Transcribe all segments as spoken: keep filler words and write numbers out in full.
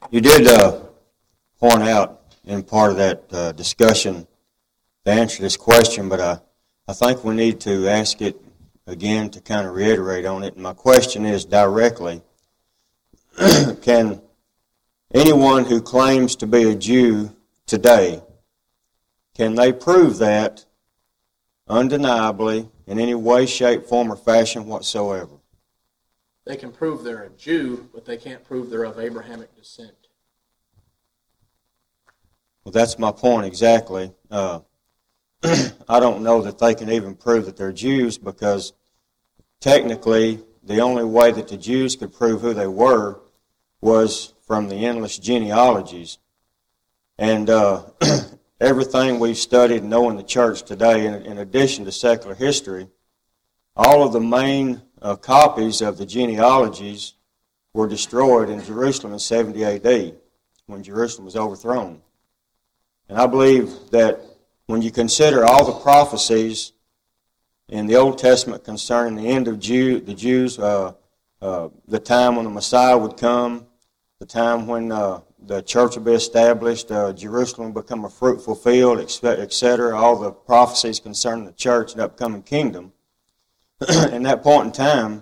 You did uh, point out in part of that uh, discussion the answer to this question, but I, I think we need to ask it again to kind of reiterate on it. And my question is directly, can anyone who claims to be a Jew today, can they prove that undeniably in any way, shape, form, or fashion whatsoever? They can prove they're a Jew, but they can't prove they're of Abrahamic descent. Well, that's my point exactly. Uh, I don't know that they can even prove that they're Jews, because technically the only way that the Jews could prove who they were was from the endless genealogies. And uh, everything we've studied and know in the church today, in, in addition to secular history, all of the main uh, copies of the genealogies were destroyed in Jerusalem in seventy A D, when Jerusalem was overthrown. And I believe that when you consider all the prophecies in the Old Testament concerning the end of Jew, the Jews, uh, uh, the time when the Messiah would come, the time when uh, the church would be established, uh, Jerusalem would become a fruitful field, et cetera, all the prophecies concerning the church and upcoming kingdom, in that point in time,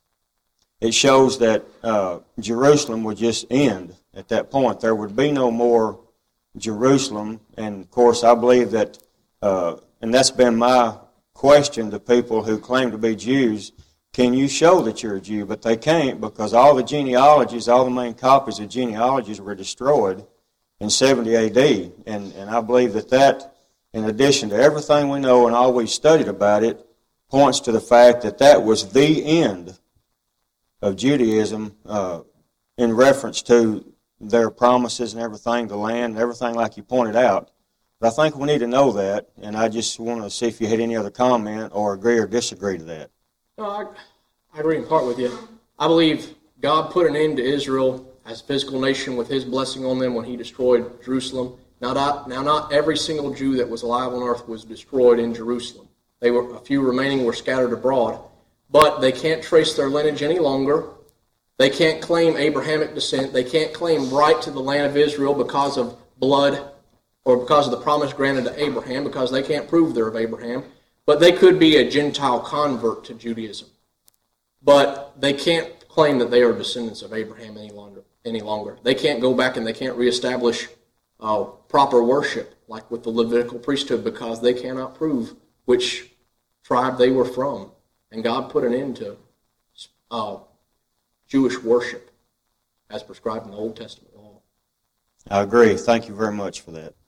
it shows that uh, Jerusalem would just end at that point. There would be no more Jerusalem. And of course, I believe that, uh, and that's been my question to people who claim to be Jews, can you show that you're a Jew? But they can't, because all the genealogies, all the main copies of genealogies were destroyed in seventy A D. And, and I believe that that, in addition to everything we know and all we've studied about it, points to the fact that that was the end of Judaism uh, in reference to their promises and everything, the land and everything like you pointed out. But I think we need to know that, and I just want to see if you had any other comment or agree or disagree to that. No, I, I agree in part with you. I believe God put an end to Israel as a physical nation with his blessing on them when he destroyed Jerusalem. Now, not, now, not every single Jew that was alive on earth was destroyed in Jerusalem. They were, a few remaining were scattered abroad. But they can't trace their lineage any longer. They can't claim Abrahamic descent. They can't claim right to the land of Israel because of blood or because of the promise granted to Abraham, because they can't prove they're of Abraham. But they could be a Gentile convert to Judaism. But they can't claim that they are descendants of Abraham any longer. Any longer. They can't go back and they can't reestablish uh, proper worship like with the Levitical priesthood, because they cannot prove which tribe they were from. And God put an end to uh, Jewish worship as prescribed in the Old Testament law. I agree. Thank you very much for that.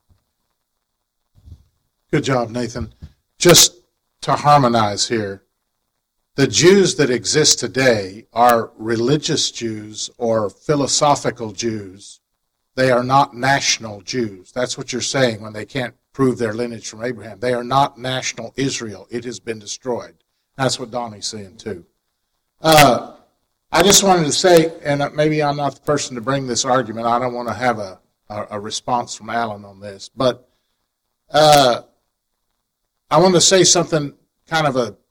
Good job, Nathan. Just to harmonize here, the Jews that exist today are religious Jews or philosophical Jews. They are not national Jews. That's what you're saying when they can't prove their lineage from Abraham. They are not national Israel. It has been destroyed. That's what Donnie's saying too. Uh, I just wanted to say, and maybe I'm not the person to bring this argument. I don't want to have a, a, a response from Alan on this. But uh, I want to say something kind of a,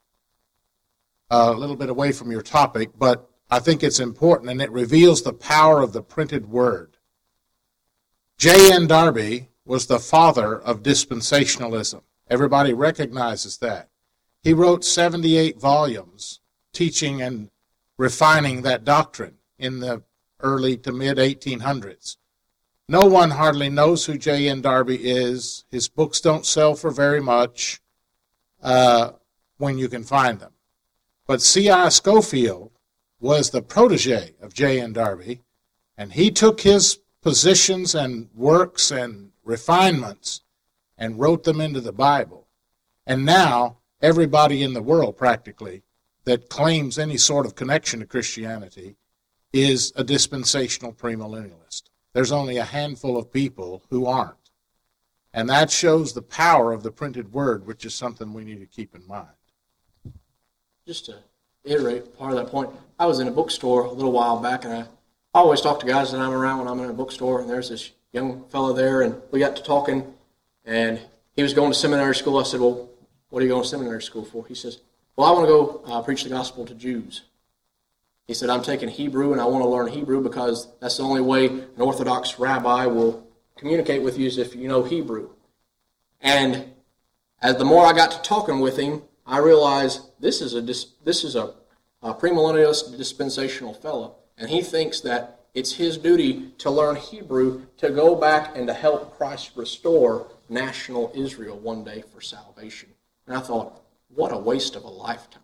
a little bit away from your topic, but I think it's important, and it reveals the power of the printed word. J N Darby was the father of dispensationalism. Everybody recognizes that. He wrote seventy-eight volumes teaching and refining that doctrine in the early to mid eighteen hundreds. No one hardly knows who J N Darby is. His books don't sell for very much uh, when you can find them. But C I Scofield was the protege of J N Darby, and he took his positions and works and refinements and wrote them into the Bible. And now everybody in the world practically that claims any sort of connection to Christianity is a dispensational premillennialist. There's only a handful of people who aren't. And that shows the power of the printed word, which is something we need to keep in mind. Just to iterate part of that point, I was in a bookstore a little while back, and I always talk to guys that I'm around when I'm in a bookstore, and there's this young fellow there, and we got to talking, and he was going to seminary school. I said, well, what are you going to seminary school for? He says, well, I want to go uh, preach the gospel to Jews. He said, I'm taking Hebrew and I want to learn Hebrew because that's the only way an Orthodox rabbi will communicate with you is if you know Hebrew. And as the more I got to talking with him, I realized this is a this is a, a premillennialist dispensational fellow, and he thinks that it's his duty to learn Hebrew to go back and to help Christ restore national Israel one day for salvation. And I thought, what a waste of a lifetime.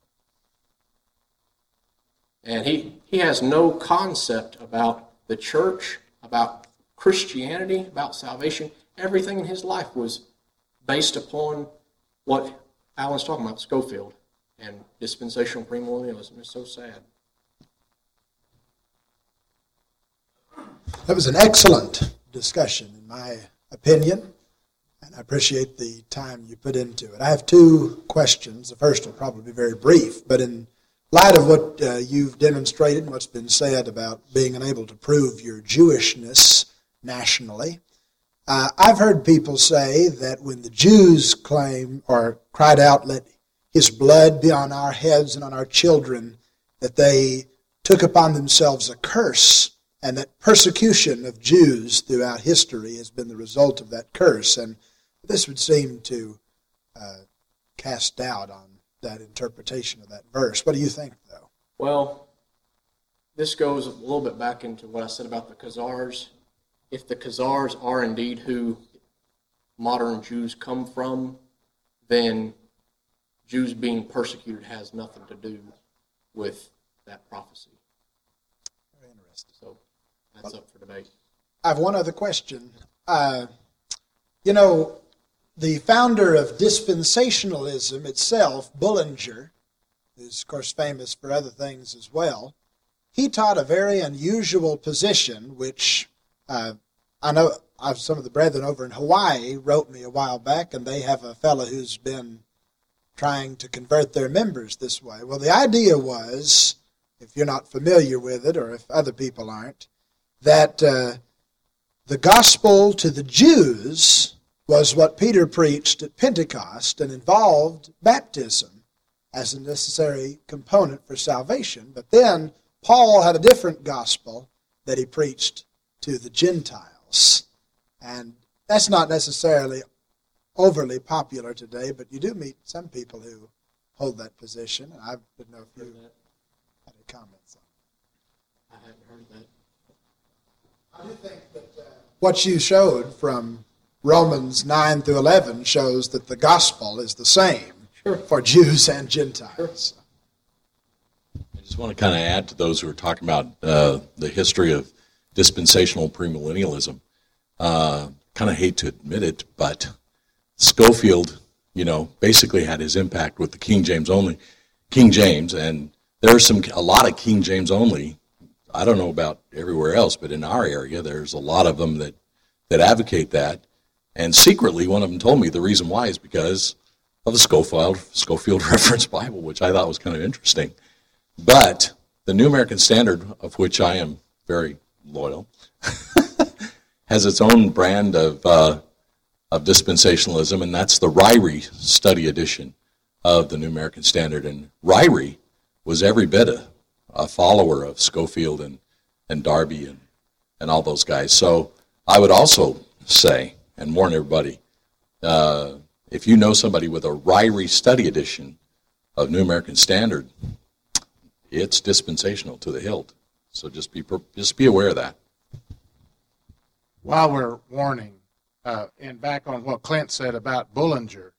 And he, he has no concept about the church, about Christianity, about salvation. Everything in his life was based upon what Alan's talking about, Scofield, and dispensational premillennialism. It's so sad. That was an excellent discussion, in my opinion, and I appreciate the time you put into it. I have two questions. The first will probably be very brief, but in light of what uh, you've demonstrated and what's been said about being unable to prove your Jewishness nationally, uh, I've heard people say that when the Jews claim or cried out, let his blood be on our heads and on our children, that they took upon themselves a curse, and that persecution of Jews throughout history has been the result of that curse. And this would seem to uh, cast doubt on that interpretation of that verse. What do you think, though? Well, this goes a little bit back into what I said about the Khazars. If the Khazars are indeed who modern Jews come from, then Jews being persecuted has nothing to do with that prophecy. Very interesting. So that's up for debate. I have one other question. Uh, you know, the founder of dispensationalism itself, Bullinger, who's of course famous for other things as well, he taught a very unusual position, which uh, I know I've, some of the brethren over in Hawaii wrote me a while back, and they have a fellow who's been trying to convert their members this way. Well, the idea was, if you're not familiar with it, or if other people aren't, that uh, the gospel to the Jews was what Peter preached at Pentecost and involved baptism as a necessary component for salvation. But then Paul had a different gospel that he preached to the Gentiles. And that's not necessarily overly popular today, but you do meet some people who hold that position. And I didn't know if you had any comments on it. I hadn't heard that. I do think that uh, what you showed from Romans nine through eleven shows that the gospel is the same Sure. for Jews and Gentiles. I just want to kind of add to those who are talking about uh, the history of dispensational premillennialism. Uh, kind of hate to admit it, but Scofield, you know, basically had his impact with the King James only, King James, and there's some a lot of King James only. I don't know about everywhere else, but in our area, there's a lot of them that that advocate that. And secretly, one of them told me the reason why is because of the Scofield, Scofield Reference Bible, which I thought was kind of interesting. But the New American Standard, of which I am very loyal, has its own brand of uh, of dispensationalism, and that's the Ryrie Study Edition of the New American Standard. And Ryrie was every bit a, a follower of Scofield and, and Darby and, and all those guys. So I would also say, and warn everybody, uh, if you know somebody with a Ryrie Study Edition of New American Standard, it's dispensational to the hilt. So just be just be aware of that. While we're warning, uh, and back on what Clint said about Bullinger,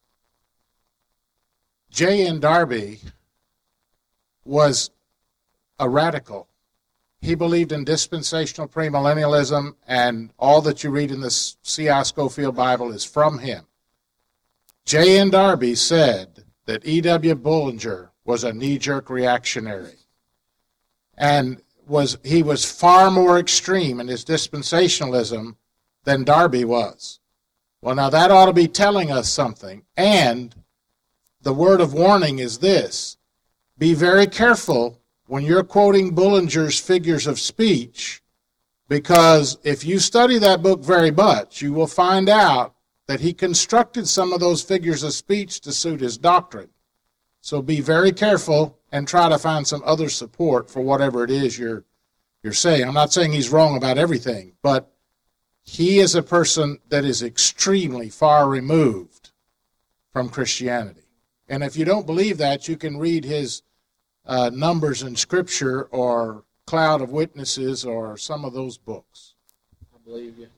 J N Darby was a radical. He believed in dispensational premillennialism, and all that you read in the C I Scofield Bible is from him. J N Darby said that E W Bullinger was a knee-jerk reactionary, and was he was far more extreme in his dispensationalism than Darby was. Well, now that ought to be telling us something, and the word of warning is this: be very careful when you're quoting Bullinger's figures of speech, because if you study that book very much, you will find out that he constructed some of those figures of speech to suit his doctrine. So be very careful and try to find some other support for whatever it is you're you're saying. I'm not saying he's wrong about everything, but he is a person that is extremely far removed from Christianity. And if you don't believe that, you can read his uh, Numbers in Scripture or Cloud of Witnesses or some of those books. I believe you.